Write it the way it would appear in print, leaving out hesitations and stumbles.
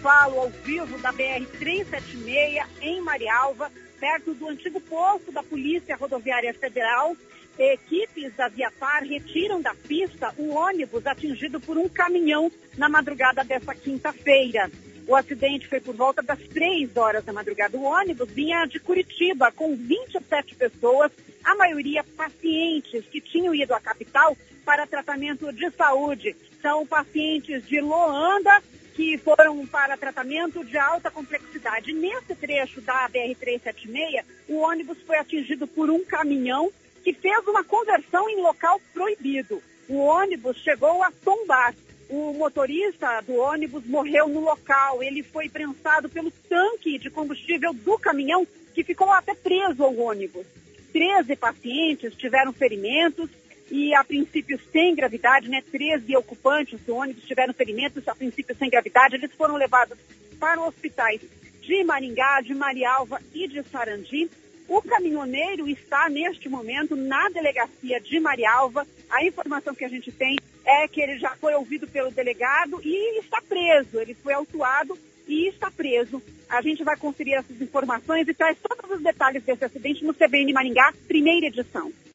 falo ao vivo da BR-376 em Marialva, perto do antigo posto da Polícia Rodoviária Federal. Equipes da Viapar retiram da pista o ônibus atingido por um caminhão na madrugada desta quinta-feira. O acidente foi por volta das 3 horas da madrugada. O ônibus vinha de Curitiba com 27 pessoas, a maioria pacientes que tinham ido à capital para tratamento de saúde. São pacientes de Loanda que foram para tratamento de alta complexidade. Nesse trecho da BR-376, o ônibus foi atingido por um caminhão que fez uma conversão em local proibido. O ônibus chegou a tombar. O motorista do ônibus morreu no local. Ele foi prensado pelo tanque de combustível do caminhão, que ficou até preso ao ônibus. 13 pacientes tiveram ferimentos e, a princípio, sem gravidade, 13 ocupantes do ônibus tiveram ferimentos, a princípio, sem gravidade. Eles foram levados para hospitais de Maringá, de Marialva e de Sarandi. O caminhoneiro está, neste momento, na delegacia de Marialva. A informação que a gente tem é que ele já foi ouvido pelo delegado e está preso. Ele foi autuado e está preso. A gente vai conferir essas informações e traz todos os detalhes desse acidente no CBN Maringá, primeira edição.